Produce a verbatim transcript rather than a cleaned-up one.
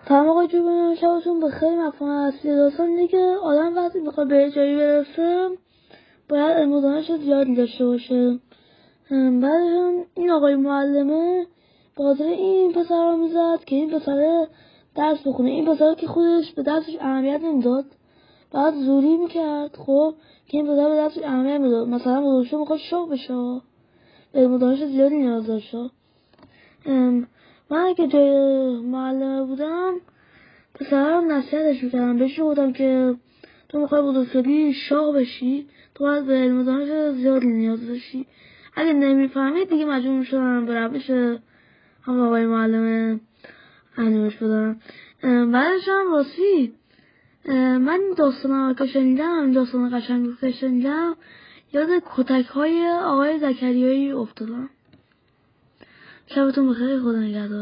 سلام آقای جوبران، شبتون بخیر. مفهوم اصلی داستان اینه که آدم وقتی بخواد به جایی برسه باید علم و دانش زیادی داشته باشه. بعدش این آقای معلمه به خاطر این پسر رو میزد که این پسر درس بخونه. این پسر که خودش به درسش اهمیت نمیداد، بعد زوری میکرد خب که این پسر به درسش اهمیت میداد. مثلا بزرگشه میخواد شاق بشه، به علم و دانش زیادی نیاز داشته. من اگه جای معلمه بودم پسر رو نصیحتش میکردم، بهش گفتم که تو میخوای بزرگ شدی شاق بشی، تو باید به علم و دانش زیادی نیاز داشتی. اگه نمیفهمید دیگه مجبور میشدم به روش هم آقای معلمه انجامش بدم. بعدش هم راستی من این داستان که شنیدم، این داستان قشنگ که شنیدم، یاد کتک های آقای زکریایی افتادم. شبتون بخیر، خدا نگهدار.